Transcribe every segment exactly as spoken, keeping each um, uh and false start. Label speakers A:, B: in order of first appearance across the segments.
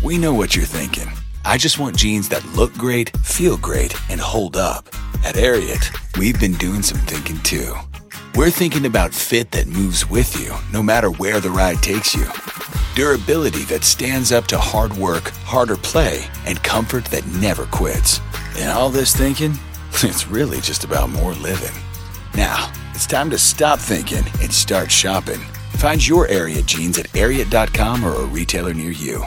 A: We know what you're thinking. I just want jeans that look great, feel great, and hold up. At Ariat, we've been doing some thinking too. We're thinking about fit that moves with you, no matter where the ride takes you. Durability that stands up to hard work, harder play, and comfort that never quits. And all this thinking, it's really just about more living. Now, it's time to stop thinking and start shopping. Find your Ariat jeans at ariat dot com or a retailer near you.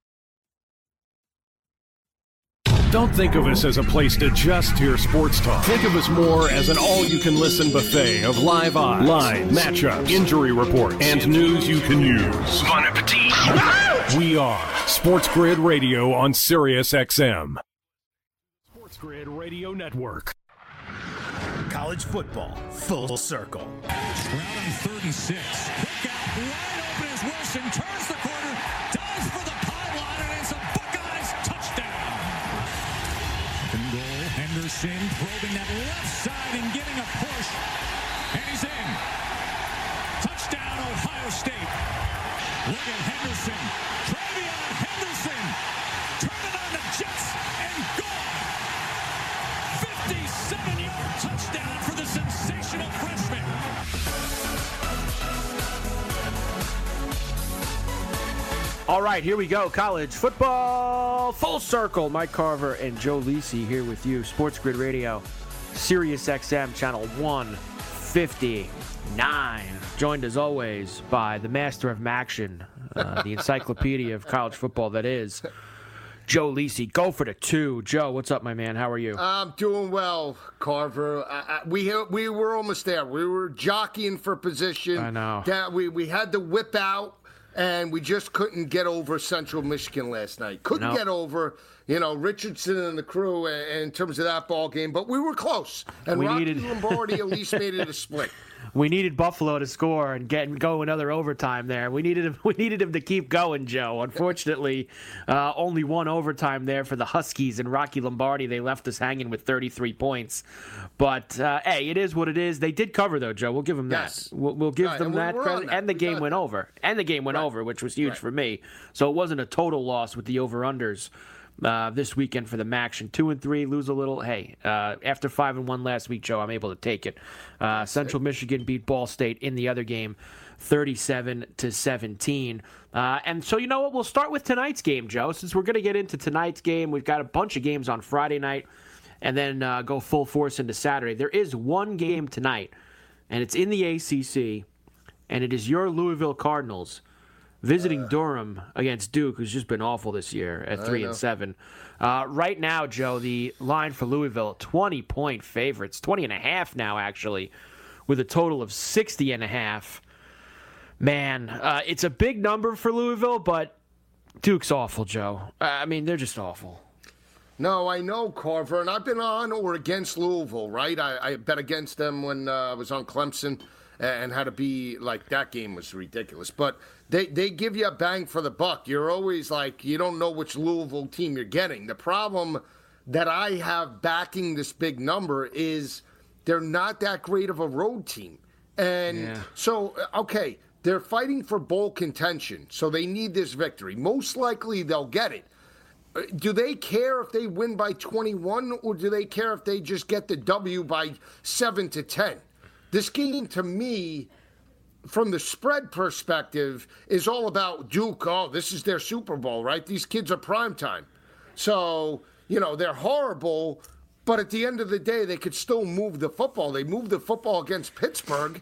B: Don't think of us as a place to just hear sports talk. Think of us more as an all-you-can-listen buffet of live odds, lines, matchups, injury reports, and news you can use. Bon appetit! We are Sports Grid Radio on Sirius X M. Sports Grid Radio Network.
C: College football, full circle.
D: Round on thirty-six. Look out, wide open as Wilson turns the corner, dives for the pylon, and it's a Buckeyes touchdown. Second goal, Henderson probing that left side and getting a push, and he's in. Touchdown, Ohio State. Look at Henderson. Travion Henderson turning on the Jets and gone. fifty-seven-yard touchdown for the sensational freshman.
E: All right, here we go. College football full circle. Mike Carver and Joe Lisi here with you. Sports Grid Radio, Sirius X M, channel one fifty-nine. Joined as always by the master of Maction, uh, the encyclopedia of college football that is Joe Lisi. Go for the two. Joe, what's up, my man? How are you?
F: I'm doing well, Carver. I, I, we we were almost there. We were jockeying for position.
E: I know.
F: That we we had to whip out, and we just couldn't get over Central Michigan last night. Couldn't
E: Nope.
F: get over, you know, Richardson and the crew in, in terms of that ball game. But we were close, and
E: We
F: Rocky
E: needed-
F: Lombardi at least made it a split.
E: We needed Buffalo to score and get and go another overtime there. We needed him, we needed him to keep going, Joe. Unfortunately, uh, only one overtime there for the Huskies and Rocky Lombardi. They left us hanging with thirty-three points. But, uh, hey, it is what it is. They did cover, though, Joe. We'll give them
F: Yes.
E: that. We'll, we'll give
F: Right,
E: them
F: and we-
E: that
F: we're on
E: credit.
F: that.
E: And the
F: We
E: game
F: got
E: went
F: that.
E: over. And the game went
F: Right.
E: over, which was huge
F: Right.
E: for me. So it wasn't a total loss with the over-unders. Uh, this weekend for the Maction, two and three, lose a little. Hey, uh, after five and one last week, Joe, I'm able to take it. Uh, Central Michigan beat Ball State in the other game, thirty-seven to seventeen. Uh, and so you know what? We'll start with tonight's game, Joe. Since we're going to get into tonight's game, we've got a bunch of games on Friday night, and then uh, go full force into Saturday. There is one game tonight, and it's in the A C C, and it is your Louisville Cardinals visiting Durham against Duke, who's just been awful this year at three and seven. Uh, right now, Joe, the line for Louisville, twenty-point favorites, twenty and a half now, actually, with a total of sixty and a half. Man, uh, it's a big number for Louisville, but Duke's awful, Joe. Uh, I mean, they're just awful.
F: No, I know, Carver, and I've been on or against Louisville, right? I, I bet against them when uh, I was on Clemson and had to be like, that game was ridiculous. But they, they give you a bang for the buck. You're always like, you don't know which Louisville team you're getting. The problem that I have backing this big number is they're not that great of a road team. And
E: Yeah.
F: so, okay, they're fighting for bowl contention, so they need this victory. Most likely they'll get it. Do they care if they win by twenty-one, or do they care if they just get the W by seven to ten? This game, to me, from the spread perspective, is all about Duke. Oh, this is their Super Bowl, right? These kids are primetime. So, you know, they're horrible, but at the end of the day, they could still move the football. They moved the football against Pittsburgh.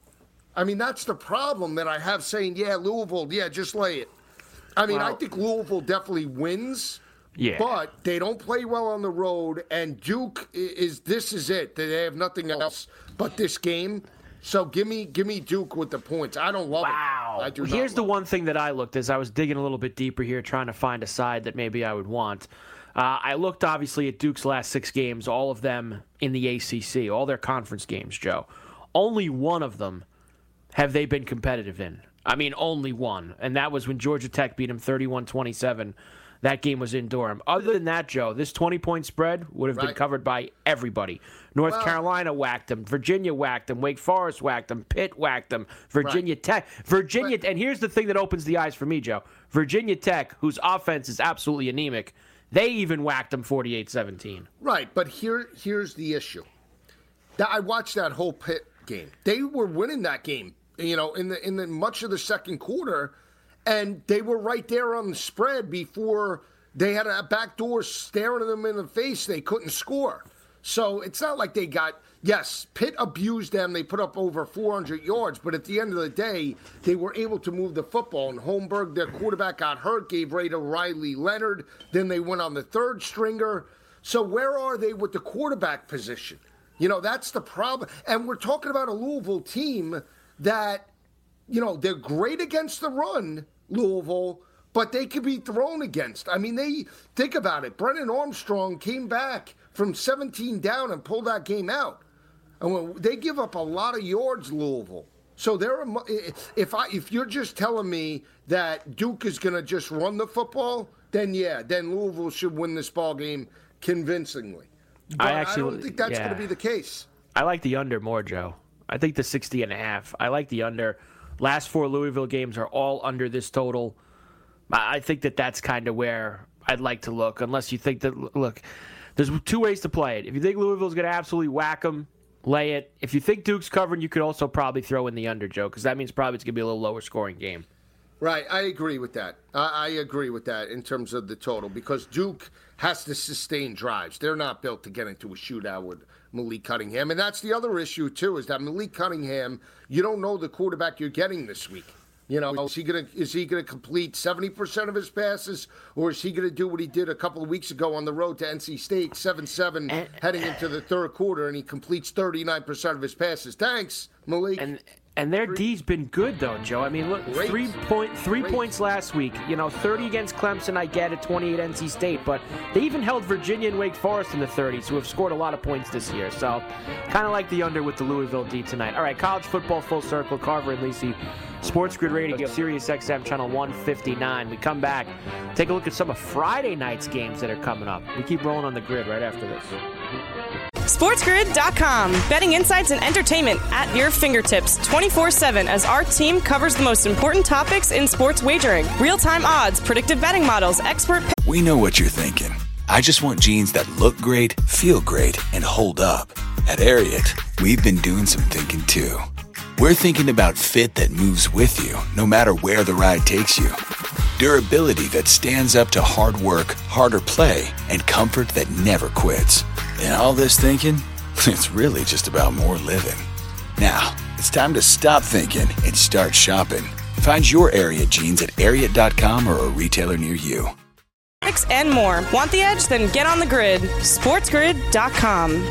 F: I mean, that's the problem that I have saying, yeah, Louisville, yeah, just lay it. I mean,
E: Well-
F: I think Louisville definitely wins.
E: Yeah.
F: But they don't play well on the road, and Duke i- is this is it. They have nothing else but this game. So give me give me Duke with the points. I don't love
E: Wow.
F: it. I do not
E: Here's the
F: love
E: one thing that I looked as I was digging a little bit deeper here, trying to find a side that maybe I would want. Uh, I looked obviously at Duke's last six games, all of them in the A C C, all their conference games, Joe. Only one of them have they been competitive in. I mean, only one. And that was when Georgia Tech beat them thirty-one twenty-seven that game was in Durham. Other than that, Joe, this twenty-point spread would have
F: Right.
E: been covered by everybody. North
F: Well,
E: Carolina whacked them. Virginia whacked them. Wake Forest whacked them. Pitt whacked them. Virginia
F: Right.
E: Tech. Virginia,
F: But-
E: and here's the thing that opens the eyes for me, Joe. Virginia Tech, whose offense is absolutely anemic, they even whacked them forty-eight seventeen.
F: Right, but here here's the issue. That I watched that whole Pitt game. They were winning that game, you know, in the in the much of the second quarter, and they were right there on the spread before they had a backdoor staring them in the face. They couldn't score. So it's not like they got, yes, Pitt abused them. They put up over four hundred yards, but at the end of the day, they were able to move the football. And Holmberg, their quarterback, got hurt, gave Ray to Riley Leonard. Then they went on the third stringer. So where are they with the quarterback position? You know, that's the problem. And we're talking about a Louisville team that, you know, they're great against the run, Louisville, but they could be thrown against. I mean, they think about it. Brennan Armstrong came back from seventeen down and pulled that game out. And when they give up a lot of yards, Louisville. So they're a, if I if you're just telling me that Duke is going to just run the football, then yeah, then Louisville should win this ball game convincingly. But
E: I
F: I,
E: actually
F: don't think that's
E: yeah.
F: going to be the case.
E: I like the under more, Joe. I think the sixty and a half. I like the under. Last four Louisville games are all under this total. I think that that's kind of where I'd like to look, unless you think that, look, there's two ways to play it. If you think Louisville's going to absolutely whack them, lay it. If you think Duke's covering, you could also probably throw in the under, Joe, because that means probably it's going to be a little lower scoring game.
F: Right, I agree with that. I, I agree with that in terms of the total, because Duke has to sustain drives. They're not built to get into a shootout with Malik Cunningham. And that's the other issue, too, is that Malik Cunningham, you don't know the quarterback you're getting this week. You know, is he gonna is he gonna complete seventy percent of his passes, or is he gonna do what he did a couple of weeks ago on the road to N C State, seven seven, heading into the third quarter, and he completes thirty-nine percent of his passes? Thanks, Malik.
E: And and their D's been good though, Joe. I mean, look,
F: Great.
E: three point three
F: Great.
E: points last week. You know, thirty against Clemson. I get it, twenty-eight N C State, but they even held Virginia and Wake Forest in the thirties, who have scored a lot of points this year. So, kind of like the under with the Louisville D tonight. All right, college football full circle. Carver and Lisi, Sports Grid Radio, Sirius X M channel one fifty-nine. We come back, take a look at some of Friday night's games that are coming up. We keep rolling on the grid right after this.
G: SportsGrid dot com. Betting insights and entertainment at your fingertips twenty-four seven as our team covers the most important topics in sports wagering. Real-time odds, predictive betting models, expert...
A: We know what you're thinking. I just want jeans that look great, feel great, and hold up. At Ariat, we've been doing some thinking too. We're thinking about fit that moves with you, no matter where the ride takes you. Durability that stands up to hard work, harder play, and comfort that never quits. And all this thinking, it's really just about more living. Now, it's time to stop thinking and start shopping. Find your Ariat jeans at Ariat dot com or a retailer near you.
G: And more. Want the edge? Then get on the grid. SportsGrid dot com.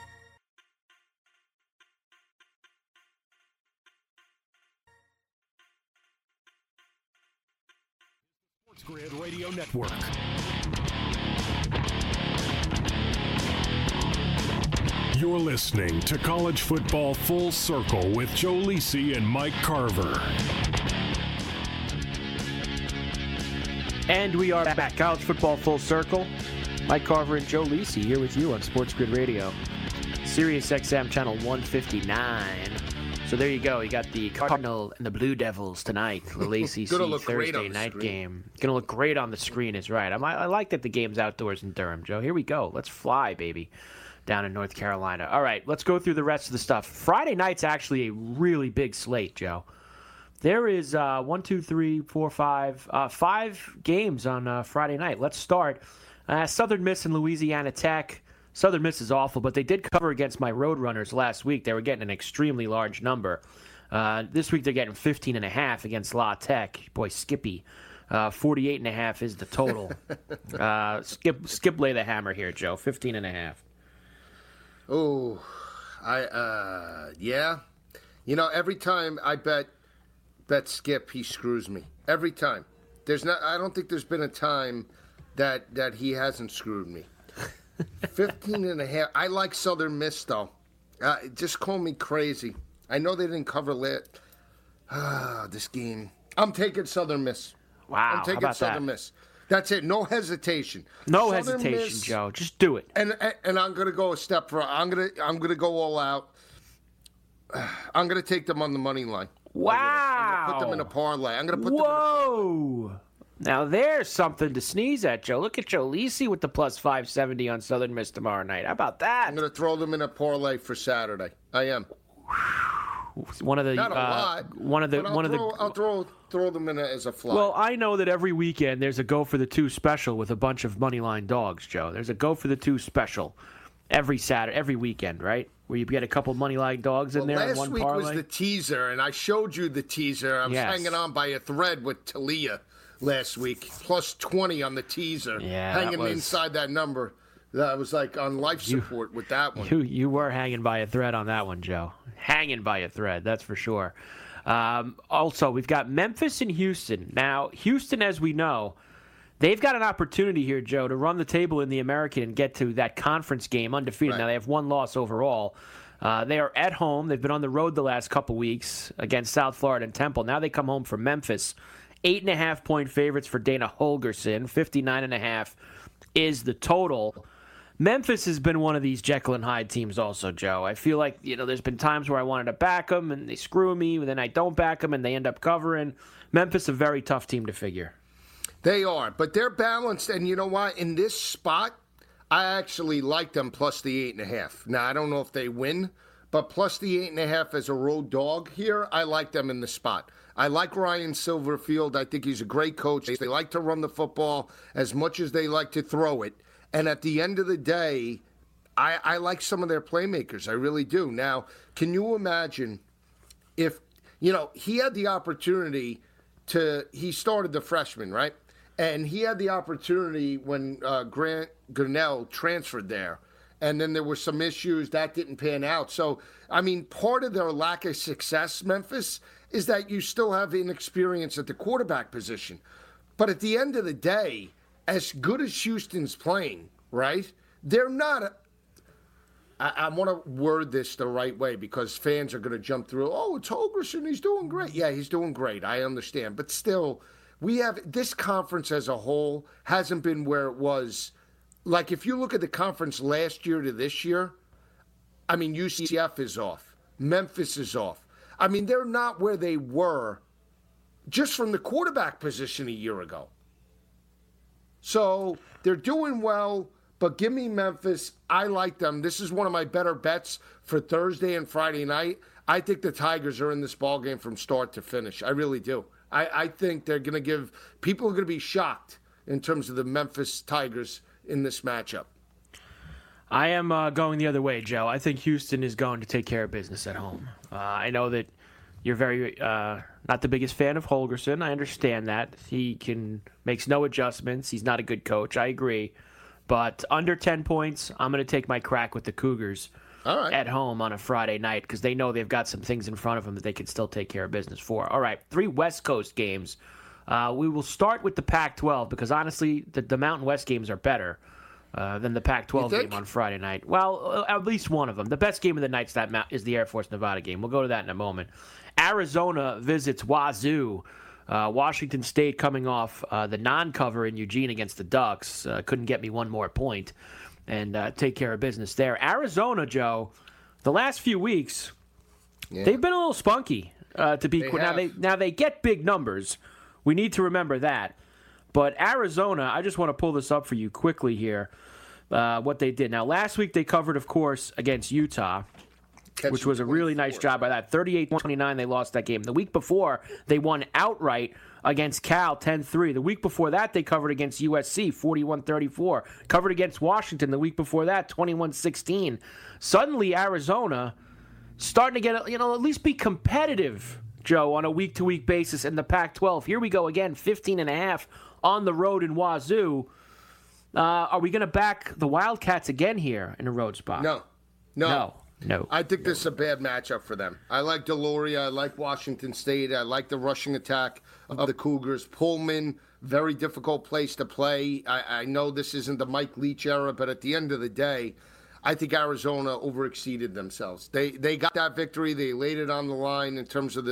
B: Sports Grid Radio Network. You're listening to College Football Full Circle with Joe Lisi and Mike Carver.
E: And we are back. College football full circle. Mike Carver and Joe Lisi here with you on Sports Grid Radio, Sirius X M channel one fifty-nine. So there you go. You got the Cardinal and the Blue Devils tonight. The A C C Thursday night game. Gonna look great on the screen. Is right. I'm, I like that the game's outdoors in Durham, Joe. Here we go. Let's fly, baby. Down in North Carolina. All right, let's go through the rest of the stuff. Friday night's actually a really big slate, Joe. There is uh, one, two, three, four, five, uh, five games on uh, Friday night. Let's start. Uh, Southern Miss and Louisiana Tech. Southern Miss is awful, but they did cover against my Roadrunners last week. They were getting an extremely large number. Uh, this week they're getting fifteen and a half against La Tech. Boy, Skippy. Uh, forty-eight and a half is the total. uh, Skip, Skip lay the hammer here, Joe. fifteen and a half.
F: Oh, I, uh, yeah. You know, every time I bet, bet Skip, he screws me. Every time. There's not, I don't think there's been a time that, that he hasn't screwed me. fifteen and a half. I like Southern Miss, though. Uh, just call me crazy. I know they didn't cover lit. Ah, this game. I'm taking Southern Miss.
E: Wow,
F: I'm taking
E: how about
F: Southern
E: that?
F: Miss. That's it. No hesitation.
E: No
F: Southern
E: hesitation,
F: Miss,
E: Joe. Just do it.
F: And and I'm going to go a step further. I'm going to I'm going to go all out. I'm going to take them on the money line.
E: Wow.
F: I'm going to put them in a parlay. I'm going to put
E: Whoa.
F: them in a
E: Now there's something to sneeze at, Joe. Look at Joe Lisi with the plus five seventy on Southern Miss tomorrow night. How about that?
F: I'm going to throw them in a parlay for Saturday. I am.
E: One of the
F: Not a
E: uh,
F: lot.
E: one of the
F: I'll
E: one
F: throw,
E: of the
F: I'll throw throw them in a, as a fly.
E: Well, I know that every weekend there's a go for the two special with a bunch of moneyline dogs, Joe. There's a go for the two special every Saturday, every weekend, right? Where you get a couple moneyline dogs in
F: well,
E: there
F: last
E: in one
F: week
E: parlay.
F: was the teaser, and I showed you the teaser. I was
E: Yes.
F: hanging on by a thread with Talia last week, plus twenty on the teaser,
E: Yeah, that
F: hanging
E: was-
F: inside that number. That was like on life support with that one.
E: You you were hanging by a thread on that one, Joe. Hanging by a thread, that's for sure. Um, also, we've got Memphis and Houston. Now, Houston, as we know, they've got an opportunity here, Joe, to run the table in the American and get to that conference game undefeated.
F: Right.
E: Now, they have one loss overall. Uh, they are at home. They've been on the road the last couple weeks against South Florida and Temple. Now they come home from Memphis. Eight and a half point favorites for Dana Holgerson. fifty-nine and a half is the total. Memphis has been one of these Jekyll and Hyde teams also, Joe. I feel like, you know, there's been times where I wanted to back them and they screw me, and then I don't back them and they end up covering. Memphis, a very tough team to figure.
F: They are, but they're balanced. And you know what? In this spot, I actually like them plus the eight and a half. Now, I don't know if they win, but plus the eight and a half as a road dog here, I like them in the spot. I like Ryan Silverfield. I think he's a great coach. They like to run the football as much as they like to throw it. And at the end of the day, I, I like some of their playmakers. I really do. Now, can you imagine if, you know, he had the opportunity to, he started the freshman, right? And he had the opportunity when uh, Grant Gunnell transferred there. And then there were some issues that didn't pan out. So, I mean, part of their lack of success, Memphis, is that you still have inexperience at the quarterback position. But at the end of the day, as good as Houston's playing, right, they're not a, I, I want to word this the right way because fans are going to jump through, oh, it's Holgerson, he's doing great. Yeah, he's doing great. I understand. But still, we have this conference as a whole hasn't been where it was. Like, if you look at the conference last year to this year, I mean, U C F is off. Memphis is off. I mean, they're not where they were just from the quarterback position a year ago. So they're doing well, but give me Memphis. I like them. This is one of my better bets for Thursday and Friday night. I think the Tigers are in this ballgame from start to finish. I really do. I, I think they're going to give – people are going to be shocked in terms of the Memphis Tigers in this matchup.
E: I am uh, going the other way, Joe. I think Houston is going to take care of business at home. Uh, I know that you're very uh, not the biggest fan of Holgerson. I understand that. He can makes no adjustments. He's not a good coach. I agree. But under ten points, I'm going to take my crack with the Cougars
F: All right.
E: at home on a Friday night because they know they've got some things in front of them that they can still take care of business for. All right, three West Coast games. Uh, we will start with the Pac twelve because, honestly, the, the Mountain West games are better uh, than the Pac twelve game on Friday night. Well, uh, at least one of them. The best game of the night that ma- is the Air Force Nevada game. We'll go to that in a moment. Arizona visits Wazoo. Uh, Washington State coming off uh, the non-cover in Eugene against the Ducks. Uh, couldn't get me one more point and uh, take care of business there. Arizona, Joe, the last few weeks, yeah. they've been a little spunky. Uh, to be
F: they
E: qu- now, they now they get big numbers. We need to remember that. But Arizona, I just want to pull this up for you quickly here. Uh, what they did now last week, they covered, of course, against Utah.
F: Catch
E: Which was a really nice job by that. thirty-eight twenty-nine, they lost that game. The week before, they won outright against Cal ten three. The week before that, they covered against U S C forty-one thirty-four. Covered against Washington the week before that, twenty-one sixteen. Suddenly, Arizona starting to get, you know, at least be competitive, Joe, on a week-to-week basis in the Pac twelve. Here we go again, fifteen and a half on the road in Wazoo. Uh, are we going to back the Wildcats again here in a road spot?
F: No. No.
E: No. No.
F: I think this is a bad matchup for them. I like Deloria. I like Washington State. I like the rushing attack of the Cougars. Pullman, very difficult place to play. I, I know this isn't the Mike Leach era, but at the end of the day, I think Arizona overexceeded themselves. They they got that victory. They laid it on the line in terms of the,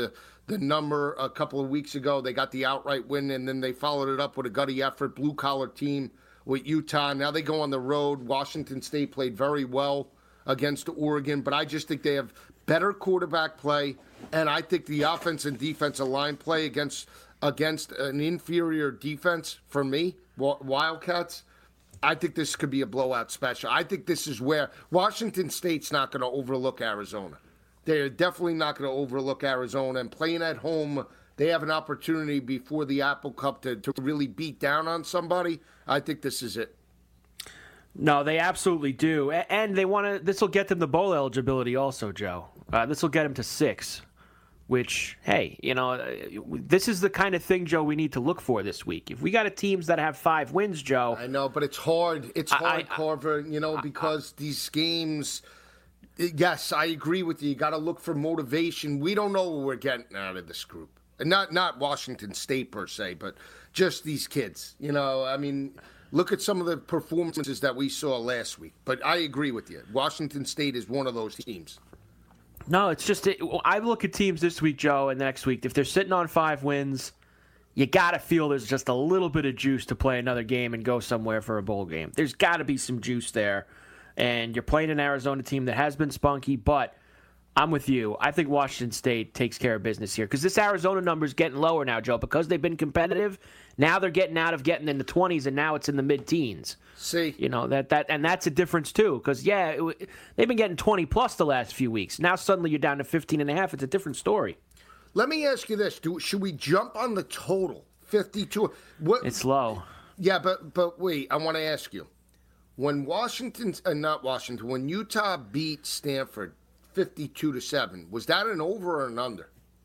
F: the number a couple of weeks ago. They got the outright win, and then they followed it up with a gutty effort, blue-collar team with Utah. Now they go on the road. Washington State played very well against Oregon, but I just think they have better quarterback play, and I think the offense and defensive line play against against an inferior defense for me, Wildcats. I think this could be a blowout special. I think this is where Washington State's not going to overlook Arizona. They're definitely not going to overlook Arizona. And playing at home, they have an opportunity before the Apple Cup to, to really beat down on somebody. I think this is it.
E: No, they absolutely do. And they want to. This will get them the bowl eligibility also, Joe. Uh, this will get them to six. Which, hey, you know, this is the kind of thing, Joe, we need to look for this week. If we got a teams that have five wins, Joe.
F: I know, but it's hard. It's hard, I, I, Carver, you know,
E: I,
F: because I, these games, yes, I agree with you. You got to look for motivation. We don't know what we're getting out of this group. And not, not Washington State per se, but just these kids. You know, I mean, look at some of the performances that we saw last week. But I agree with you. Washington State is one of those teams.
E: No, it's just it, I look at teams this week, Joe, and next week. If they're sitting on five wins, you got to feel there's just a little bit of juice to play another game and go somewhere for a bowl game. There's got to be some juice there. And you're playing an Arizona team that has been spunky, but I'm with you. I think Washington State takes care of business here because this Arizona number is getting lower now, Joe, because they've been competitive. Now they're getting out of getting in the twenties, and now it's in the mid-teens.
F: See,
E: you know that that and that's a difference too, because yeah, it, they've been getting twenty plus the last few weeks. Now suddenly you're down to fifteen and a half. It's a different story.
F: Let me ask you this: Do should we jump on the total fifty-two? What?
E: It's low.
F: Yeah, but but wait, I want to ask you: when Washington, uh, not Washington, when Utah beat Stanford fifty-two to seven, was that an over or an under?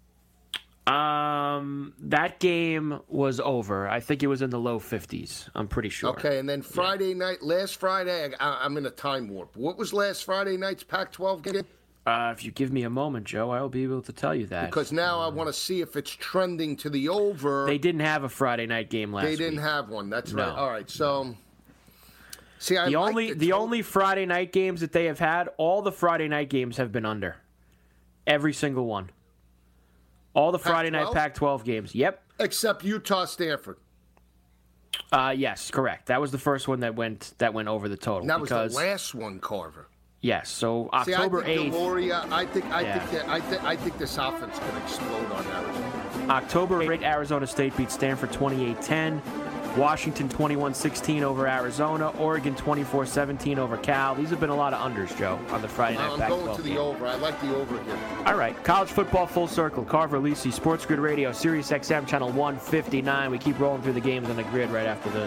E: Um, that game was over. I think it was in the low fifties. I'm pretty sure.
F: Okay, and then Friday yeah. night, last Friday, I, I'm in a time warp. What was last Friday night's Pac twelve game?
E: Uh, if you give me a moment, Joe, I will be able to tell you that.
F: Because now I want to see if it's trending to the over.
E: They didn't have a Friday night game last week.
F: They didn't
E: week.
F: have one. That's
E: no.
F: right. All right, so see, I
E: the
F: like
E: only
F: the,
E: the only Friday night games that they have had, all the Friday night games have been under. Every single one. All the Friday night Pac twelve games. Yep.
F: Except Utah Stanford.
E: Uh, yes, correct. That was the first one that went that went over the total.
F: And that
E: because,
F: was the last one, Carver.
E: Yes. So October eighth.
F: See, I think Deloria, I think I yeah. think that I think I think this offense could explode on Arizona.
E: October eighth, Arizona State beat Stanford twenty-eight ten. Washington twenty-one sixteen over Arizona. Oregon twenty-four seventeen over Cal. These have been a lot of unders, Joe, on the Friday night Pac twelve
F: I'm going to the
E: game.
F: over. I like the over here.
E: All right. College football full circle. Carver Lisi, Sports Grid Radio, Sirius X M, channel one fifty-nine. We keep rolling through the games on the grid right after this.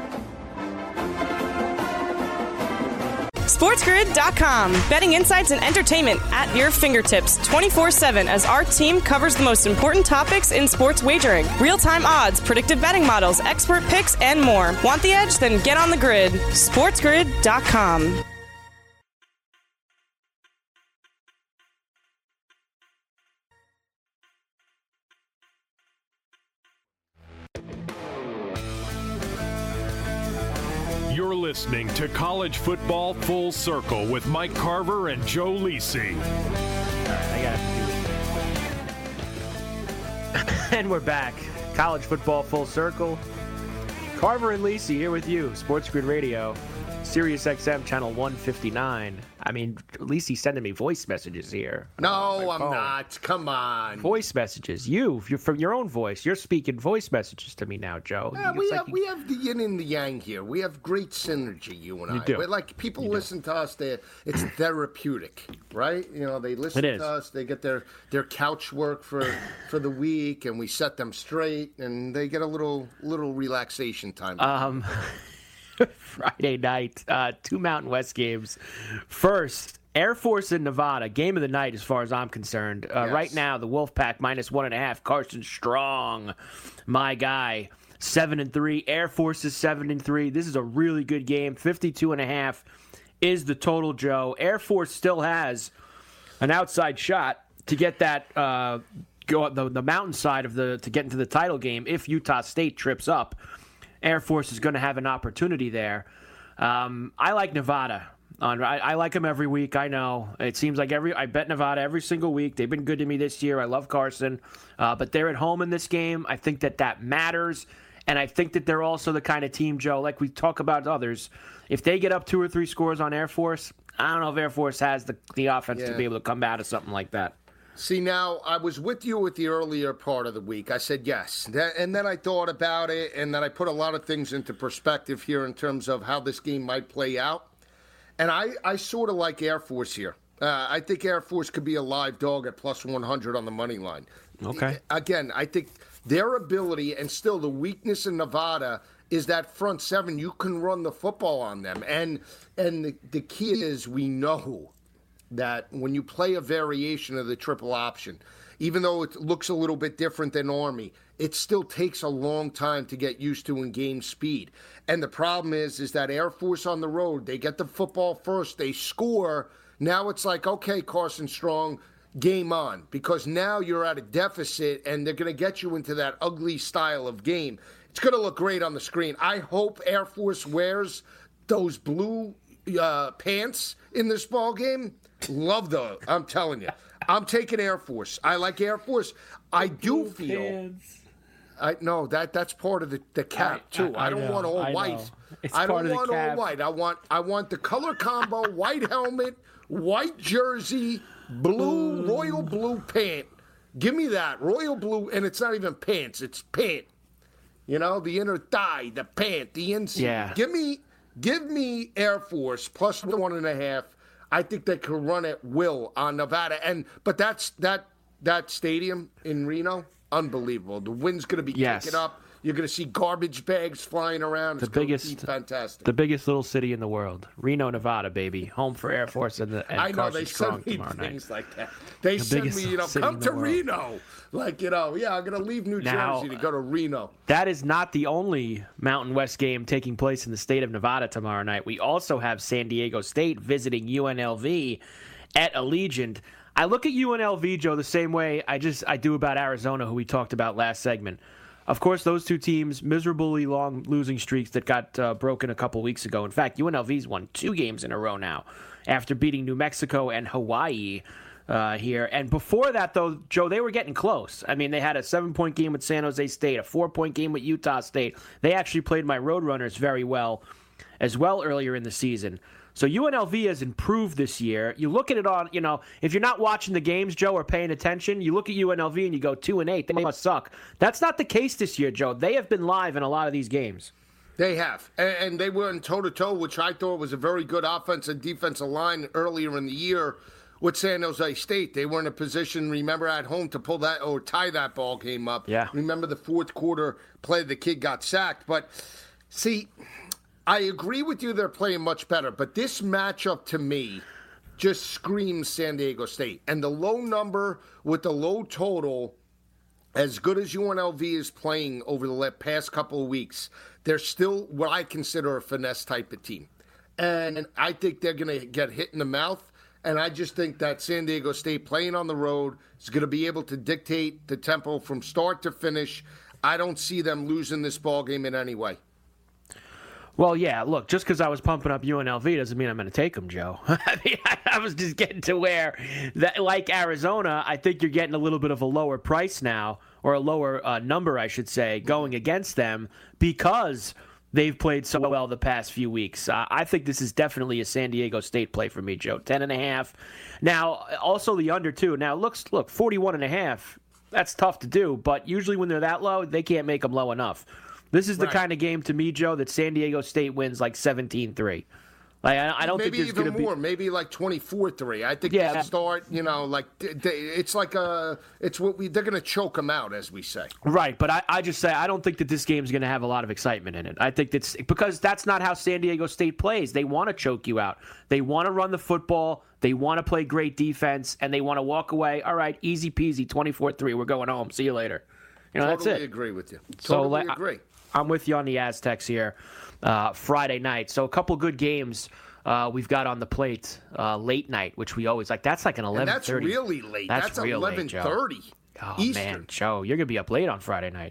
G: SportsGrid dot com. Betting insights and entertainment at your fingertips twenty-four seven as our team covers the most important topics in sports wagering. Real-time odds, predictive betting models, expert picks, and more. Want the edge? Then get on the grid. SportsGrid dot com.
B: You're listening to College Football Full Circle with Mike Carver and Joe Lisi.
E: All right, I got it. And we're back. College Football Full Circle. Carver and Lisi here with you. Sports Grid Radio, Sirius X M, channel one fifty-nine. I mean, Lisi's sending me voice messages here.
F: No, I'm not. Come on.
E: Voice messages. You, you're from your own voice. You're speaking voice messages to me now, Joe.
F: Yeah, we,
E: like
F: have,
E: you...
F: we have the yin and the yang here. We have great synergy, you and
E: you
F: I.
E: Do.
F: We're like, people
E: you
F: listen
E: do.
F: to us. They, it's therapeutic, right? You know, they listen to us. They get their, their couch work for, for the week, and we set them straight, and they get a little little relaxation time.
E: Um... Friday night, uh, two Mountain West games. First, Air Force in Nevada, game of the night as far as I'm concerned. Uh,
F: yes.
E: Right now, the Wolfpack minus one and a half. Carson Strong, my guy, seven and three. Air Force is seven and three. This is a really good game. fifty-two and a half is the total, Joe. Air Force still has an outside shot to get that uh, go the the mountain side of the to get into the title game if Utah State trips up. Air Force is going to have an opportunity there. Um, I like Nevada. On I, I like them every week. I know it seems like every I bet Nevada every single week. They've been good to me this year. I love Carson, uh, but they're at home in this game. I think that that matters, and I think that they're also the kind of team, Joe, like we talk about others. If they get up two or three scores on Air Force, I don't know if Air Force has the the offense yeah. to be able to come out of something like that.
F: See, now, I was with you with the earlier part of the week. I said yes. And then I thought about it, and then I put a lot of things into perspective here in terms of how this game might play out. And I, I sort of like Air Force here. Uh, I think Air Force could be a live dog at plus one hundred on the money line.
E: Okay.
F: Again, I think their ability and still the weakness in Nevada is that front seven. You can run the football on them. And, and the, the key is we know that when you play a variation of the triple option, even though it looks a little bit different than Army, it still takes a long time to get used to and gain speed. And the problem is, is that Air Force on the road, they get the football first, they score. Now it's like, okay, Carson Strong, game on. Because now you're at a deficit, and they're going to get you into that ugly style of game. It's going to look great on the screen. I hope Air Force wears those blue uh, pants in this ball game. Love those. I'm telling you. I'm taking Air Force. I like Air Force. I do feel. Pants. I no that that's part of the, the cap I, too. I, I, I don't know, want all I white. I don't want all white. I want I want the color combo: white helmet, white jersey, blue Ooh. royal blue pant. Give me that royal blue, and it's not even pants. It's pant. You know, the inner thigh, the pant, the inside.
E: Yeah.
F: Give me give me Air Force plus one and a half. I think they can run at will on Nevada, and but that's that that stadium in Reno, unbelievable. The wind's going to be
E: yes.
F: kicking up. You're going to see garbage bags flying around. It's
E: the biggest,
F: be fantastic.
E: The biggest little city in the world, Reno, Nevada, baby, home for Air Force and the and
F: I know
E: Carson
F: they
E: Strong
F: send me
E: tomorrow
F: things
E: night.
F: like that. They
E: the
F: send me, you know, come to
E: world.
F: Reno. Like, you know, yeah, I'm going to leave New
E: now,
F: Jersey to go to Reno.
E: That is not the only Mountain West game taking place in the state of Nevada tomorrow night. We also have San Diego State visiting U N L V at Allegiant. I look at U N L V, Joe, the same way I just I do about Arizona, who we talked about last segment. Of course, those two teams, miserably long losing streaks that got uh, broken a couple weeks ago. In fact, U N L V's won two games in a row now after beating New Mexico and Hawaii uh, here. And before that, though, Joe, they were getting close. I mean, they had a seven-point game with San Jose State, a four-point game with Utah State. They actually played my Roadrunners very well as well earlier in the season. So U N L V has improved this year. You look at it on, you know, if you're not watching the games, Joe, or paying attention, you look at U N L V and you go two and eight. They must suck. That's not the case this year, Joe. They have been live in a lot of these games.
F: They have, and they were in toe-to-toe, which I thought was a very good offensive and defensive line earlier in the year with San Jose State. They were in a position, remember, at home to pull that or tie that ball game up.
E: Yeah.
F: Remember the fourth quarter play, the kid got sacked. But, see, I agree with you they're playing much better, but this matchup to me just screams San Diego State. And the low number with the low total, as good as U N L V is playing over the past couple of weeks, they're still what I consider a finesse type of team. And I think they're going to get hit in the mouth. And I just think that San Diego State playing on the road is going to be able to dictate the tempo from start to finish. I don't see them losing this ball game in any way.
E: Well, yeah, look, just because I was pumping up U N L V doesn't mean I'm going to take them, Joe. I mean, I was just getting to where, that, like Arizona, I think you're getting a little bit of a lower price now, or a lower uh, number, I should say, going against them because they've played so well the past few weeks. Uh, I think this is definitely a San Diego State play for me, Joe. Ten and a half. Now, also the under, too. Now, looks look, forty-one and a half, that's tough to do, but usually when they're that low, they can't make them low enough. This is the right. kind of game to me, Joe, that San Diego State wins like seventeen three. Like, I, I don't
F: maybe
E: think there's
F: even more,
E: be...
F: maybe like twenty-four three. I think
E: yeah.
F: they'll start, you know, like it's like a, it's what we, they're going to choke them out, as we say.
E: Right, but I, I just say I don't think that this game's going to have a lot of excitement in it. I think that's because that's not how San Diego State plays. They want to choke you out. They want to run the football. They want to play great defense, and they want to walk away. All right, easy peasy, twenty-four three. We're going home. See you later. You know,
F: totally
E: that's it.
F: agree with you.
E: so,
F: Totally agree.
E: I'm with you on the Aztecs here uh, Friday night. So a couple good games uh, we've got on the plate uh, late night, which we always like. That's like an eleven thirty.
F: And that's really late.
E: That's,
F: that's
E: real
F: eleven thirty.
E: Oh,
F: Eastern.
E: man, Joe, you're going to be up late on Friday night.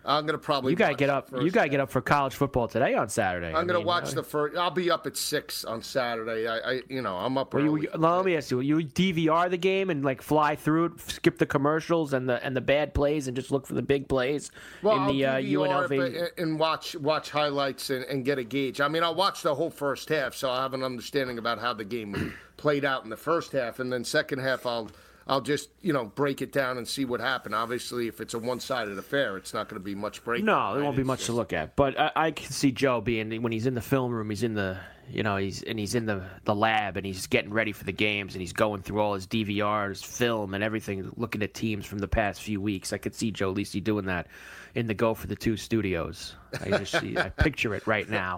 F: I'm gonna probably.
E: You gotta
F: watch
E: get up.
F: the first
E: You gotta
F: half.
E: get up for college football today on Saturday.
F: I'm
E: I
F: gonna
E: mean,
F: watch
E: uh,
F: the first. I'll be up at six on Saturday. I, I you know, I'm up
E: Well,
F: early.
E: you, let me ask you: you D V R the game and like fly through it, skip the commercials and the and the bad plays, and just look for the big plays
F: well,
E: in the
F: I'll
E: uh,
F: D V R
E: U N L V?
F: it, and watch watch highlights and, and get a gauge. I mean, I'll watch the whole first half, so I'll have an understanding about how the game played out in the first half, and then second half, I'll. I'll just, you know, break it down and see what happened. Obviously, if it's a one-sided affair, it's not going to be much break.
E: No, there won't be
F: It's
E: much
F: just-
E: to look at. But I, I can see Joe being when he's in the film room. He's in the, you know, he's and he's in the, the lab and he's getting ready for the games and he's going through all his D V Rs, film, and everything, looking at teams from the past few weeks. I could see Joe Lisi doing that in the Go for the Two studios. I just see, I picture it right now.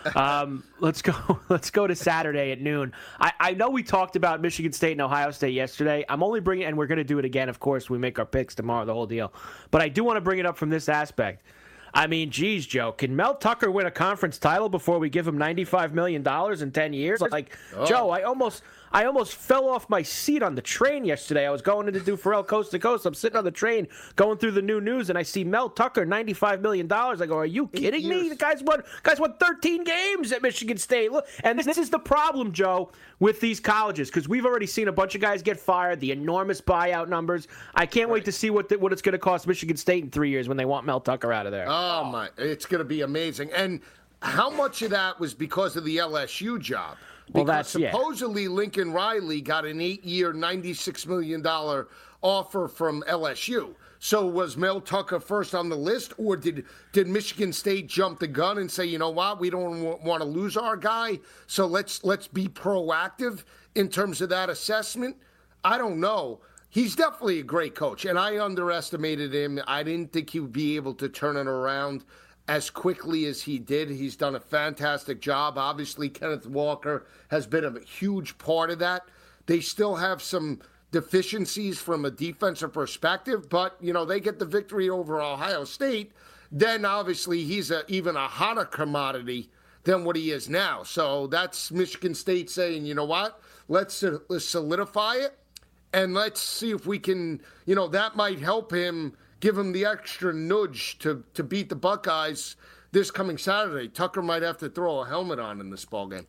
E: Um, let's go. Let's go to Saturday at noon. I, I know we talked about Michigan State and Ohio State yesterday. I'm only bringing, and we're going to do it again. Of course, we make our picks tomorrow, the whole deal. But I do want to bring it up from this aspect. I mean, geez, Joe, can Mel Tucker win a conference title before we give him ninety-five million dollars in ten years? Like,
F: Oh.
E: Joe, I almost, I almost fell off my seat on the train yesterday. I was going in to do Pharrell Coast to Coast. I'm sitting on the train going through the new news, and I see Mel Tucker, ninety-five million dollars. I go, are you kidding me?
F: years.
E: The guy's won, guy's won thirteen games at Michigan State. Look, and this is the problem, Joe, with these colleges, because we've already seen a bunch of guys get fired, the enormous buyout numbers. I can't wait to see what the, what it's going to cost Michigan State in three years when they want Mel Tucker out of there.
F: Oh my! It's going to be amazing. And how much of that was because of the L S U job?
E: Well,
F: Because
E: that's- yeah.
F: supposedly Lincoln Riley got an eight-year, ninety-six million dollars offer from L S U. So was Mel Tucker first on the list, or did did Michigan State jump the gun and say, you know what, we don't w- want to lose our guy, so let's let's be proactive in terms of that assessment? I don't know. He's definitely a great coach, and I underestimated him. I didn't think he would be able to turn it around as quickly as he did. He's done a fantastic job. Obviously, Kenneth Walker has been a huge part of that. They still have some deficiencies from a defensive perspective, but, you know, they get the victory over Ohio State. Then, obviously, he's a, even a hotter commodity than what he is now. So that's Michigan State saying, you know what, let's, uh, let's solidify it, and let's see if we can, you know, that might help him, give him the extra nudge to, to beat the Buckeyes this coming Saturday. Tucker might have to throw a helmet on in this ballgame.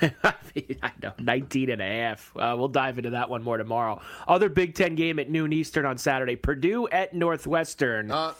E: I know, nineteen and a half. Uh, we'll dive into that one more tomorrow. Other Big Ten game at noon Eastern on Saturday. Purdue at Northwestern.
F: Uh,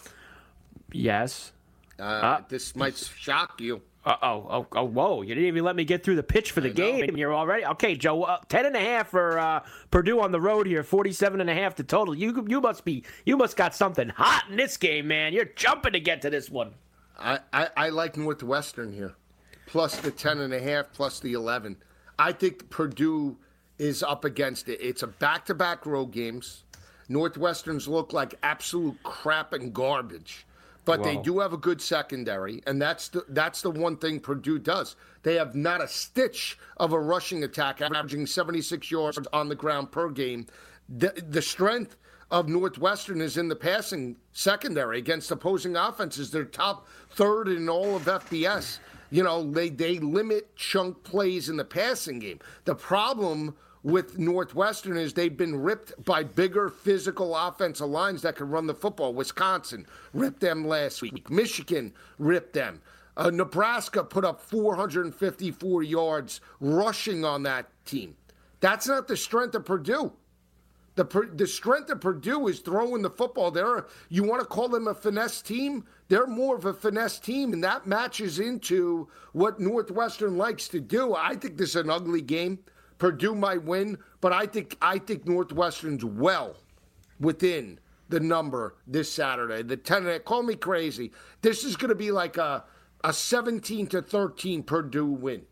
E: yes.
F: uh, this might shock you.
E: Uh-oh. Oh, oh, whoa. You didn't even let me get through the pitch for the
F: I
E: game.
F: know.
E: You're already... Okay, Joe, uh, ten and a half for uh, Purdue on the road here, forty-seven and a half to total. You you must be... You must got something hot in this game, man. You're jumping to get to this one.
F: I, I, I like Northwestern here, plus the ten and a half, plus the eleven. I think Purdue is up against it. It's a back-to-back road games. Northwestern's look like absolute crap and garbage, but they
E: Wow.
F: do have a good secondary, and that's the that's the one thing Purdue does. They have not a stitch of a rushing attack, averaging seventy-six yards on the ground per game. The, the strength of Northwestern is in the passing secondary against opposing offenses. They're top third in all of F B S. You know, they, they limit chunk plays in the passing game. The problem with Northwestern is they've been ripped by bigger physical offensive lines that can run the football. Wisconsin ripped them last week. Michigan ripped them. Uh, Nebraska put up four hundred fifty-four yards rushing on that team. That's not the strength of Purdue. The the strength of Purdue is throwing the football. They're, you want to call them a finesse team? They're more of a finesse team, and that matches into what Northwestern likes to do. I think this is an ugly game. Purdue might win, but I think I think Northwestern's well within the number this Saturday. The ten. Call me crazy. This is going to be like a a seventeen to thirteen Purdue win.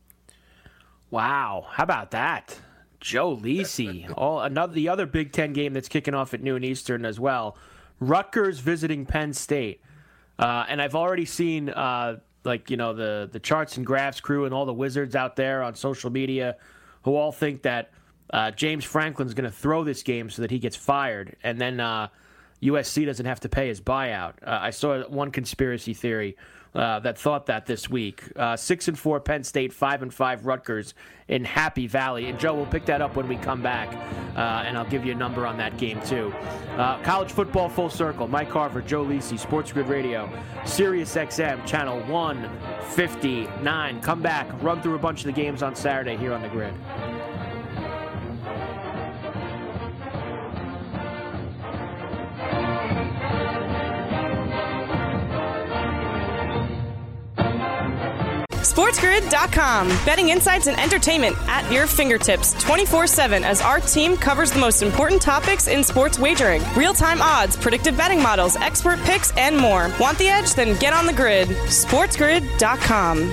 E: Wow. How about that? Joe Lisi. All another the other Big Ten game that's kicking off at noon Eastern as well. Rutgers visiting Penn State. Uh, and I've already seen uh, like, you know, the, the charts and graphs crew and all the wizards out there on social media who all think that uh, James Franklin's going to throw this game so that he gets fired. And then uh, U S C doesn't have to pay his buyout. Uh, I saw one conspiracy theory uh, that thought that this week. Uh, six and four Penn State, five and five Rutgers in Happy Valley. And Joe, we'll pick that up when we come back, uh, and I'll give you a number on that game too. Uh, college football full circle. Mike Carver, Joe Lisi, Sports Grid Radio, Sirius X M, channel one fifty-nine. Come back, run through a bunch of the games on Saturday here on the Grid.
G: SportsGrid dot com. Betting insights and entertainment at your fingertips twenty-four seven as our team covers the most important topics in sports wagering. Real-time odds, predictive betting models, expert picks, and more. Want the edge? Then get on the grid. SportsGrid dot com.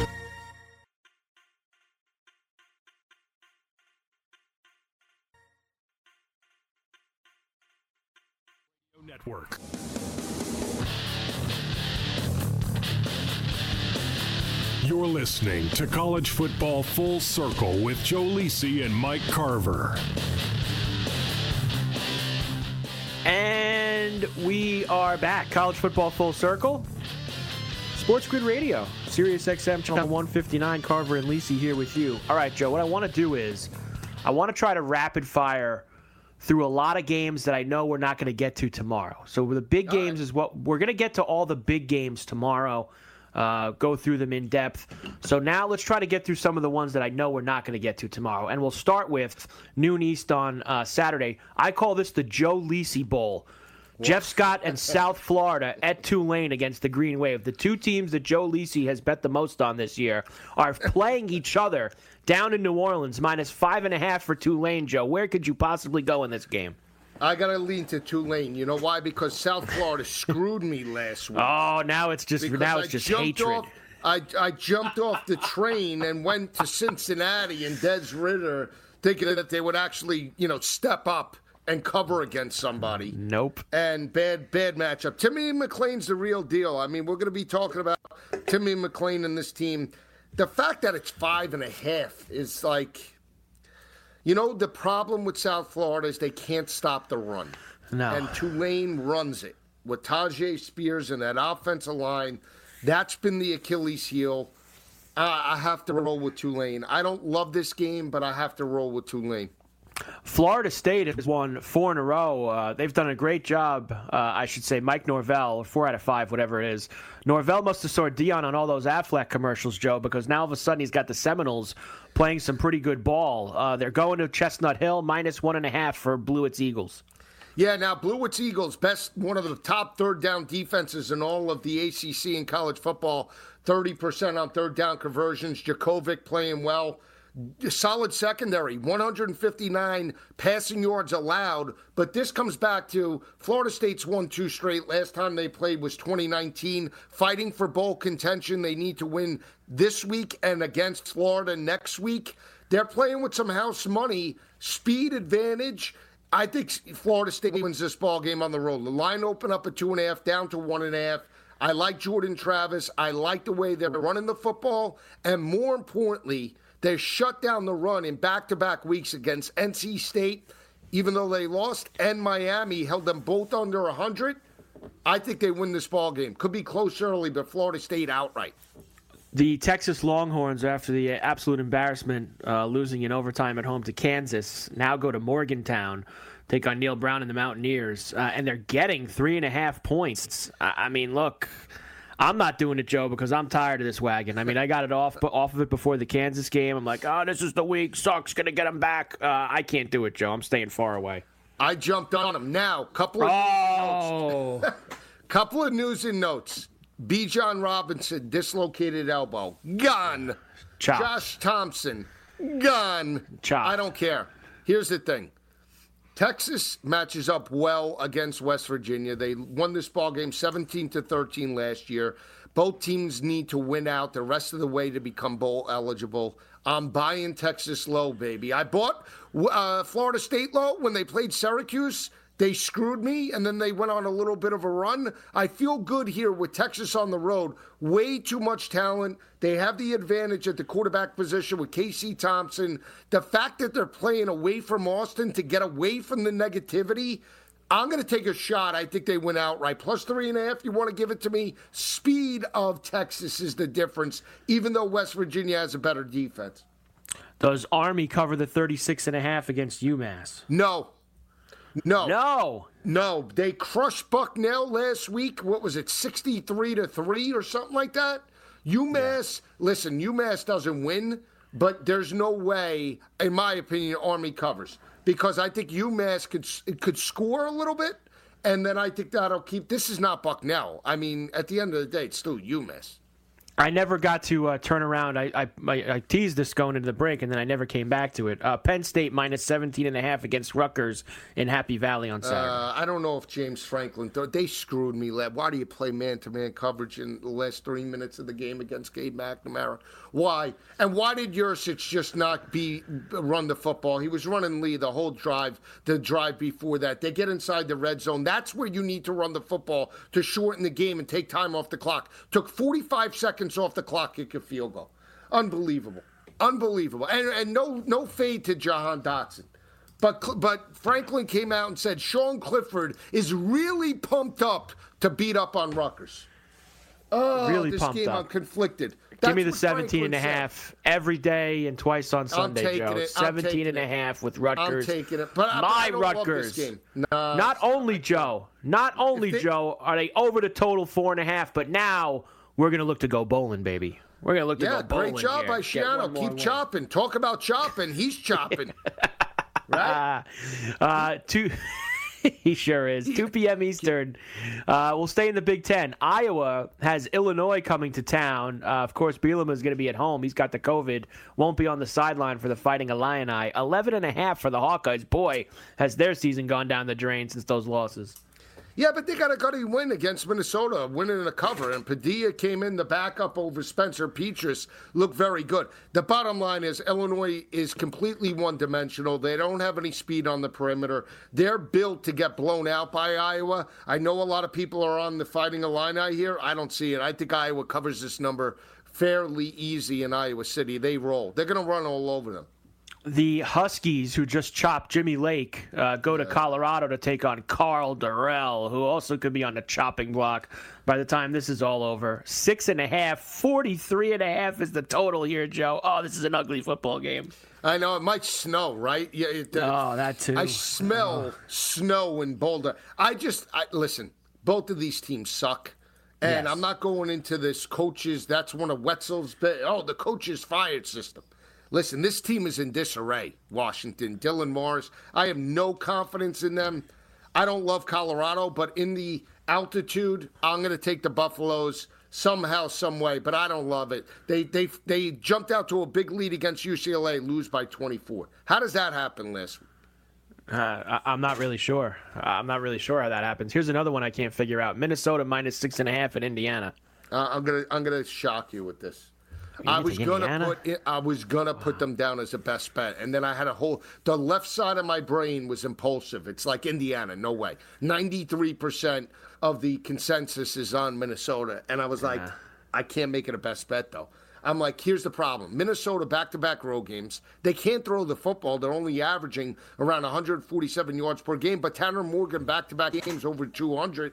B: Network. You're listening to College Football Full Circle with Joe Lisi and Mike Carver.
E: And we are back. College Football Full Circle. Sports Grid Radio. Sirius X M, channel one fifty-nine. Carver and Lisi here with you. All right, Joe, what I want to do is I want to try to rapid fire through a lot of games that I know we're not going to get to tomorrow. So the big all games right. is what we're going to get to all the big games tomorrow. Uh, go through them in depth. So now let's try to get through some of the ones that I know we're not going to get to tomorrow. And we'll start with noon East on uh, Saturday. I call this the Joe Lisi Bowl. What? Jeff Scott and South Florida at Tulane against the Green Wave. The two teams that Joe Lisi has bet the most on this year are playing each other down in New Orleans, minus five and a half for Tulane, Joe. Where could you possibly go in this game?
F: I got to lean to Tulane. You know why? Because South Florida screwed me last week.
E: Oh, now it's just
F: because
E: now it's
F: I
E: just
F: hatred.
E: Off,
F: I, I jumped off the train and went to Cincinnati and Des Ridder thinking that they would actually, you know, step up and cover against somebody.
E: Nope.
F: And bad, bad matchup. Timmy McClain's the real deal. I mean, we're going to be talking about Timmy McClain and this team. The fact that it's five and a half is like... You know, the problem with South Florida is they can't stop the run.
E: No.
F: And Tulane runs it. With Tajay Spears and that offensive line, that's been the Achilles heel. Uh, I have to roll with Tulane. I don't love this game, but I have to roll with Tulane.
E: Florida State has won four in a row. Uh, they've done a great job, uh, I should say. Mike Norvell, four out of five, whatever it is. Norvell must have saw Dion on all those Aflac commercials, Joe, because now all of a sudden he's got the Seminoles playing some pretty good ball. Uh, they're going to Chestnut Hill, minus one and a half for Blewitz Eagles.
F: Yeah, now Blewitz Eagles, best one of the top third down defenses in all of the A C C in college football. thirty percent on third down conversions. Djokovic playing well. Solid secondary, one hundred fifty-nine passing yards allowed, but this comes back to Florida State's won two straight. Last time they played was twenty nineteen. Fighting for bowl contention. They need to win this week and against Florida next week. They're playing with some house money, speed advantage. I think Florida State wins this ball game on the road. The line opened up at two and a half, down to one and a half. I like Jordan Travis. I like the way they're running the football, and more importantly, they shut down the run in back-to-back weeks against N C State, even though they lost, and Miami held them both under one hundred. I think they win this ball game. Could be close early, but Florida State outright.
E: The Texas Longhorns, after the absolute embarrassment, uh, losing in overtime at home to Kansas, now go to Morgantown, take on Neil Brown and the Mountaineers, uh, and they're getting three and a half points. I, I mean, look... I'm not doing it, Joe, because I'm tired of this wagon. I mean, I got it off off of it before the Kansas game. I'm like, oh, this is the week. Sucks. Going to get them back. Uh, I can't do it, Joe. I'm staying far away.
F: I jumped on them. Now, couple of
E: oh.
F: notes. couple of news and notes. Bijan Robinson, dislocated elbow. Gone.
E: Chop.
F: Josh Thompson, gone.
E: Chop.
F: I don't care. Here's the thing. Texas matches up well against West Virginia. They won this ball game seventeen to thirteen last year. Both teams need to win out the rest of the way to become bowl eligible. I'm buying Texas low, baby. I bought uh, Florida State low when they played Syracuse. They screwed me, and then they went on a little bit of a run. I feel good here with Texas on the road. Way too much talent. They have the advantage at the quarterback position with K C Thompson. The fact that they're playing away from Austin to get away from the negativity, I'm going to take a shot. I think they win outright. Plus three and a half, you want to give it to me? Speed of Texas is the difference, even though West Virginia has a better defense.
E: Does Army cover the thirty-six and a half against UMass?
F: No. No.
E: No.
F: No. They crushed Bucknell last week. What was it, sixty-three to three or something like that? UMass, yeah. Listen, UMass doesn't win, but there's no way, in my opinion, Army covers. Because I think UMass could could score a little bit, and then I think that'll keep. This is not Bucknell. I mean, at the end of the day, it's still UMass.
E: I never got to uh, turn around. I, I I teased this going into the break, and then I never came back to it. Uh, Penn State minus seventeen and a half against Rutgers in Happy Valley on Saturday.
F: Uh, I don't know if James Franklin, they screwed me. Why do you play man-to-man coverage in the last three minutes of the game against Gabe McNamara? Why? And why did Yurcich just not be run the football? He was running Lee the whole drive, the drive before that. They get inside the red zone. That's where you need to run the football to shorten the game and take time off the clock. Took forty-five seconds off the clock, kick a field goal. Unbelievable. Unbelievable. And, and no no fade to Jahan Dotson. But but Franklin came out and said Sean Clifford is really pumped up to beat up on Rutgers. Oh,
E: really
F: this
E: pumped
F: game,
E: up.
F: I'm conflicted. That's
E: Give me the
F: what
E: seventeen and a
F: Franklin
E: half
F: said.
E: every day and twice on Sunday, Joe.
F: It.
E: seventeen and a half with Rutgers.
F: I'm taking it. But,
E: My
F: but I don't
E: Rutgers.
F: Love this game. Nah,
E: not only, Joe, not only,
F: they,
E: Joe, are they over the total four and a half, but now we're going to look to go bowling, baby. We're going to look to
F: yeah,
E: go bowling.
F: Great job
E: here.
F: by Shiano. Keep win. chopping. Talk about chopping. He's chopping. Right?
E: Uh, uh, two. He sure is. two p.m. Eastern. Uh, we'll stay in the Big Ten. Iowa has Illinois coming to town. Uh, of course, Bielema is going to be at home. He's got the COVID. Won't be on the sideline for the Fighting Illini. eleven and a half for the Hawkeyes. Boy, has their season gone down the drain since those losses.
F: Yeah, but they got a gutty win against Minnesota, winning in a cover. And Padilla came in, the backup over Spencer Petras, looked very good. The bottom line is Illinois is completely one-dimensional. They don't have any speed on the perimeter. They're built to get blown out by Iowa. I know a lot of people are on the Fighting Illini here. I don't see it. I think Iowa covers this number fairly easy in Iowa City. They roll. They're going to run all over them.
E: The Huskies, who just chopped Jimmy Lake, uh, go to Colorado to take on Carl Durrell, who also could be on the chopping block by the time this is all over. Six and a half, forty-three and a half is the total here, Joe. Oh, this is an ugly football game.
F: I know. It might snow, right? Yeah. It, uh,
E: oh, that too.
F: I smell oh. snow in Boulder. I just, I, listen, both of these teams suck. And yes. I'm not going into this coaches, that's one of Wetzel's, oh, the coaches fired system. Listen, this team is in disarray, Washington. Dylan Morris, I have no confidence in them. I don't love Colorado, but in the altitude, I'm going to take the Buffaloes somehow, some way, but I don't love it. They they they jumped out to a big lead against U C L A, lose by twenty-four. How does that happen last week?
E: Uh, I'm not really sure. I'm not really sure how that happens. Here's another one I can't figure out. Minnesota minus six and a half at Indiana.
F: Uh, I'm gonna I'm gonna shock you with this. I was gonna
E: Indiana?
F: put it, I was gonna wow. put them down as a best bet, and then I had a whole the left side of my brain was impulsive. It's like Indiana, no way. ninety-three percent of the consensus is on Minnesota, and I was like, yeah. I can't make it a best bet though. I'm like, here's the problem: Minnesota back-to-back road games. They can't throw the football. They're only averaging around one hundred forty-seven yards per game. But Tanner Morgan back-to-back games over two hundred.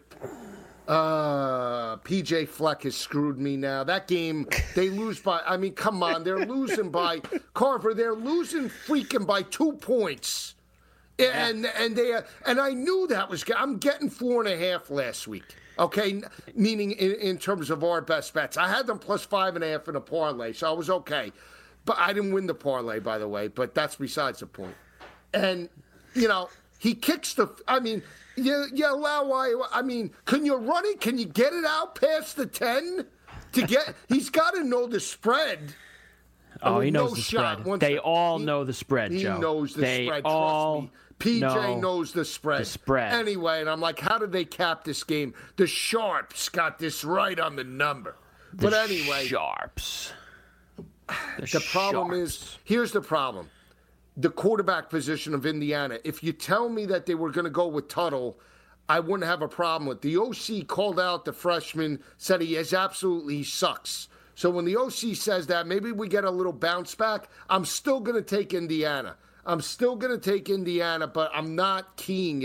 F: Uh, P J Fleck has screwed me now. That game, they lose by, I mean, come on. They're losing by, Carver, they're losing freaking by two points. And and they and I knew that was, I'm getting four and a half last week. Okay, meaning in, in terms of our best bets. I had them plus five and a half in a parlay, so I was okay. But I didn't win the parlay, by the way, but that's besides the point. And, you know, he kicks the, I mean, You, you allow Iowa. I mean, can you run it? Can you get it out past the ten? To get, he's got to know the spread.
E: Oh, he knows
F: no
E: the
F: shot.
E: spread.
F: Once
E: they
F: a,
E: all
F: he,
E: know the spread,
F: he
E: Joe.
F: He knows the
E: they
F: spread.
E: all
F: Trust me. P J
E: know
F: knows the spread.
E: The spread.
F: Anyway, and I'm like, how did they cap this game? The Sharps got this right on the number.
E: The
F: but anyway,
E: Sharps. The,
F: the problem
E: Sharps.
F: is, here's the problem. The quarterback position of Indiana. If you tell me that they were going to go with Tuttle, I wouldn't have a problem with. The O C called out the freshman, said he is absolutely he sucks. So when the O C says that, maybe we get a little bounce back. I'm still going to take Indiana. I'm still going to take Indiana, but I'm not keying it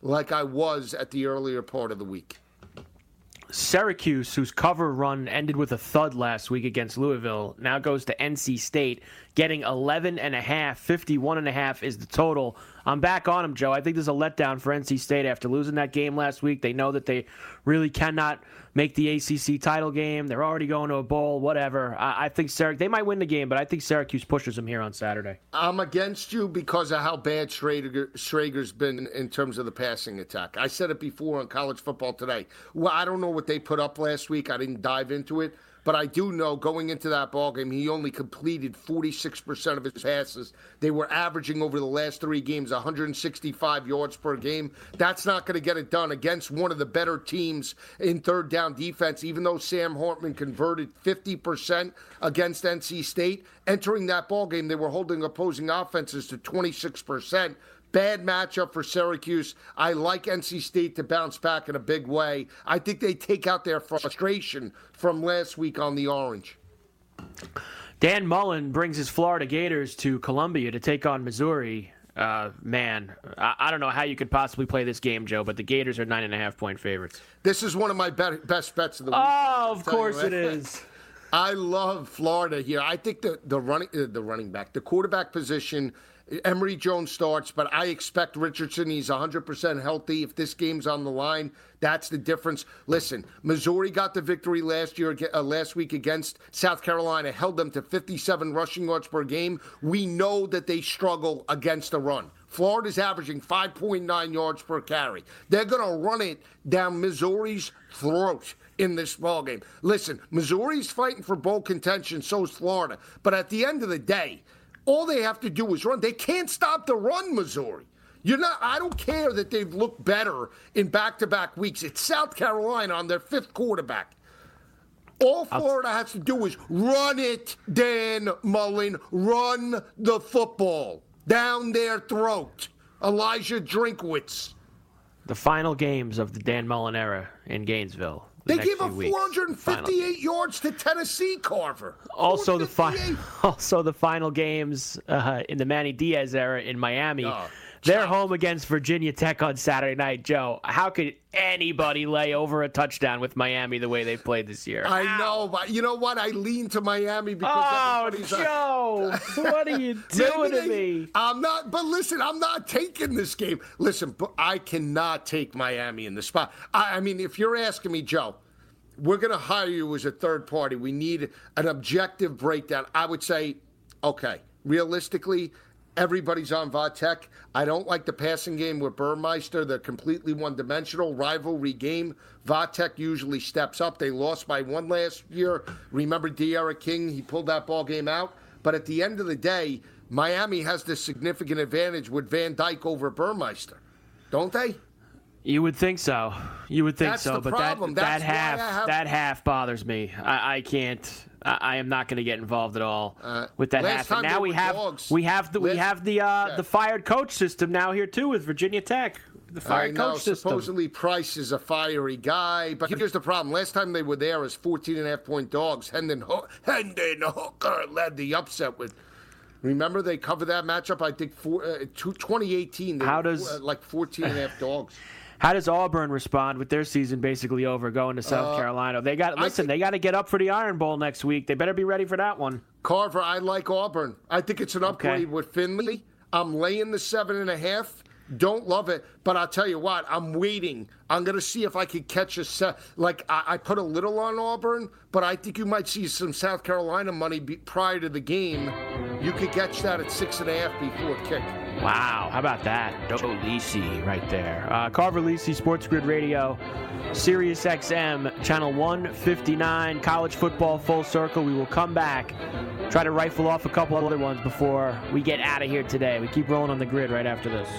F: like I was at the earlier part of the week.
E: Syracuse, whose cover run ended with a thud last week against Louisville, now goes to N C State, getting eleven and a half. fifty-one and a half is the total. I'm back on them, Joe. I think there's a letdown for N C State after losing that game last week. They know that they really cannot make the A C C title game. They're already going to a bowl, whatever. I, I think Syracuse, they might win the game, but I think Syracuse pushes them here on Saturday.
F: I'm against you because of how bad Schrager, Schrager's been in terms of the passing attack. I said it before on College Football Today. Well, I don't know what they put up last week. I didn't dive into it. But I do know going into that ballgame, he only completed forty-six percent of his passes. They were averaging over the last three games one hundred sixty-five yards per game. That's not going to get it done against one of the better teams in third down defense, even though Sam Hartman converted fifty percent against N C State. Entering that ballgame, they were holding opposing offenses to twenty-six percent. Bad matchup for Syracuse. I like N C State to bounce back in a big way. I think they take out their frustration from last week on the Orange.
E: Dan Mullen brings his Florida Gators to Columbia to take on Missouri. Uh, man, I, I don't know how you could possibly play this game, Joe, but the Gators are nine and a half point favorites.
F: This is one of my be- best bets of the week.
E: Oh, of course it is.
F: I love Florida here. I think the the running uh, the running back, the quarterback position, Emory Jones starts, but I expect Richardson. He's one hundred percent healthy. If this game's on the line, that's the difference. Listen, Missouri got the victory last year, uh, last week against South Carolina, held them to fifty-seven rushing yards per game. We know that they struggle against the run. Florida's averaging five point nine yards per carry. They're going to run it down Missouri's throat in this ballgame. Listen, Missouri's fighting for bowl contention, so is Florida. But at the end of the day, all they have to do is run. They can't stop the run, Missouri. You're not. I don't care that they've looked better in back-to-back weeks. It's South Carolina on their fifth quarterback. All Florida has to do is run it, Dan Mullen. Run the football down their throat. Elijah Drinkwitz.
E: The final games of the Dan Mullen era in Gainesville. The
F: they gave up
E: four
F: hundred fifty-eight yards to Tennessee, Carver.
E: Also the, fi- also the final games uh, in the Manny Diaz era in Miami. Oh, They're home against Virginia Tech on Saturday night. Joe, how could anybody lay over a touchdown with Miami the way they've played this year?
F: I Ow. know, but you know what? I lean to Miami because
E: oh,
F: everybody's
E: Joe,
F: like,
E: what are you doing
F: they,
E: to me?
F: I'm not. But listen, I'm not taking this game. Listen, but I cannot take Miami in the spot. I, I mean, if you're asking me, Joe, we're going to hire you as a third party. We need an objective breakdown. I would say, okay, realistically, everybody's on Vatek. I don't like the passing game with Burmeister. They're completely one-dimensional. Rivalry game. Vatek usually steps up. They lost by one last year. Remember De'Ara King? He pulled that ball game out. But at the end of the day, Miami has this significant advantage with Van Dyke over Burmeister. Don't they?
E: You would think so. You would think
F: That's
E: so.
F: the
E: But
F: problem.
E: that, that
F: That's
E: half
F: have...
E: that half bothers me. I, I can't. I, I am not going to get involved at all uh, with that half. And now we have
F: dogs.
E: we have the last, we have the uh, yeah. the fired coach system now here too with Virginia Tech. The fired
F: I know,
E: coach system.
F: Supposedly Price is a fiery guy, but here's the problem. Last time they were there as fourteen and a half point dogs. Hendon Ho- Hendon Hooker led the upset with. Remember they covered that matchup? I think for, uh, twenty eighteen. They
E: How
F: were,
E: does
F: uh, like fourteen and a half dogs.
E: How does Auburn respond with their season basically over, going to South uh, Carolina? They got listen. Think, they got to get up for the Iron Bowl next week. They better be ready for that one.
F: Carver, I like Auburn. I think it's an upgrade
E: okay.
F: with Finley. I'm laying the seven and a half. Don't love it, but I'll tell you what. I'm waiting. I'm gonna see if I could catch a set. Like I, I put a little on Auburn, but I think you might see some South Carolina money be, prior to the game. You could catch that at six and a half before kick.
E: Wow, how about that? Joe Lisi right there. Uh, Carver Lisi, Sports Grid Radio, Sirius X M, channel one fifty-nine, college football full circle. We will come back, try to rifle off a couple other ones before we get out of here today. We keep rolling on the grid right after this.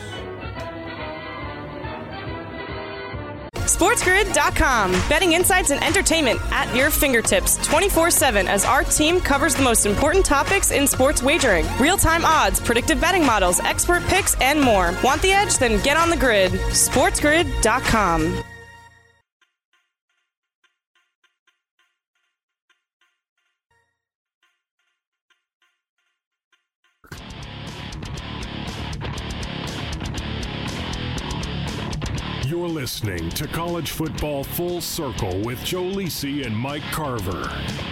G: SportsGrid dot com. Betting insights and entertainment at your fingertips twenty-four seven as our team covers the most important topics in sports wagering. Real-time odds, predictive betting models, expert picks, and more. Want the edge? Then get on the grid. SportsGrid dot com.
B: You're listening to College Football Full Circle with Joe Lisi and Mike Carver.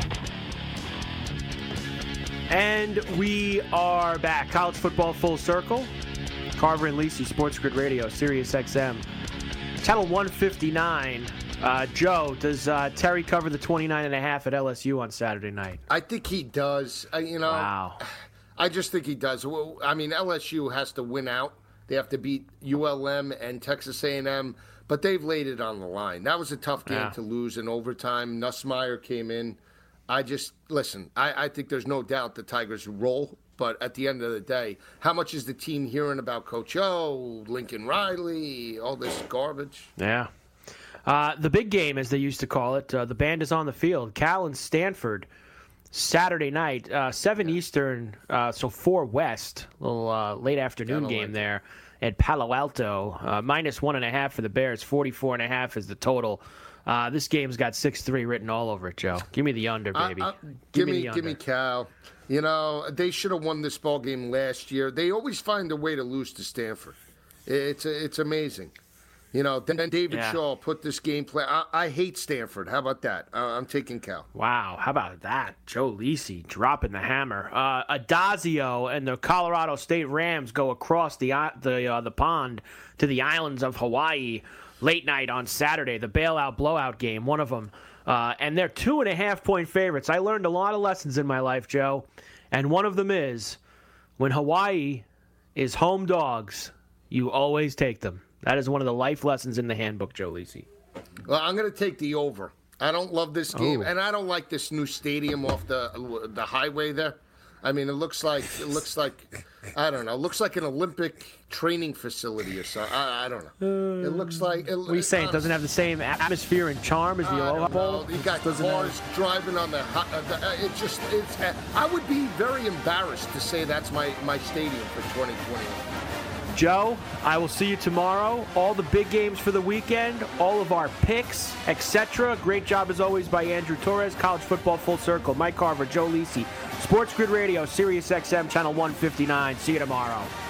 E: And we are back. College Football Full Circle. Carver and Lisi, Sports Grid Radio, Sirius X M. Channel one fifty-nine. Uh, Joe, does uh, Terry cover the twenty-nine and a half at L S U on Saturday night?
F: I think he does. Uh, you know,
E: wow.
F: I just think he does. Well, I mean, L S U has to win out. They have to beat U L M and Texas A and M, but they've laid it on the line. That was a tough game
E: yeah.
F: to lose in overtime. Nussmeier came in. I just, listen, I, I think there's no doubt the Tigers roll, but at the end of the day, how much is the team hearing about Coach O, Lincoln Riley, all this garbage?
E: Yeah. Uh, the big game, as they used to call it, uh, the band is on the field. Cal and Stanford, Saturday night, uh, seven yeah. Eastern, uh, so four West, little uh, late afternoon Kinda game like there at Palo Alto. Uh, minus one and a half for the Bears, forty-four and a half is the total. Uh, this game's got six three written all over it, Joe. Give me the under, baby.
F: Uh, uh,
E: give,
F: give me,
E: me
F: the
E: under.
F: give me Cal. You know, they should have won this ball game last year. They always find a way to lose to Stanford. It's it's amazing. You know, then David
E: yeah.
F: Shaw put this game plan. I, I hate Stanford. How about that? Uh, I'm taking Cal.
E: Wow, how about that? Joe Lisi dropping the hammer. Uh, Adazio and the Colorado State Rams go across the uh, the uh, the pond to the islands of Hawaii late night on Saturday. The bailout blowout game, one of them. Uh, and they're two and a half point favorites. I learned a lot of lessons in my life, Joe, and one of them is when Hawaii is home dogs, you always take them. That is one of the life lessons in the handbook, Joe Lisi.
F: Well, I'm going to take the over. I don't love this game,
E: oh.
F: and I don't like this new stadium off the the highway there. I mean, it looks like it looks like I don't know. It looks like an Olympic training facility or something. I, I don't know. It looks like. It,
E: What are you saying? It doesn't have the same atmosphere and charm as the Aloha Bowl?
F: You got
E: Doesn't
F: cars
E: have...
F: driving on the. Uh, the uh, it just. It's. Uh, I would be very embarrassed to say that's my my stadium for twenty twenty-one.
E: Joe, I will see you tomorrow. All the big games for the weekend, all of our picks, et cetera. Great job as always by Andrew Torres. College Football Full Circle. Mike Carver, Joe Lisi. Sports Grid Radio, Sirius X M, Channel one fifty-nine. See you tomorrow.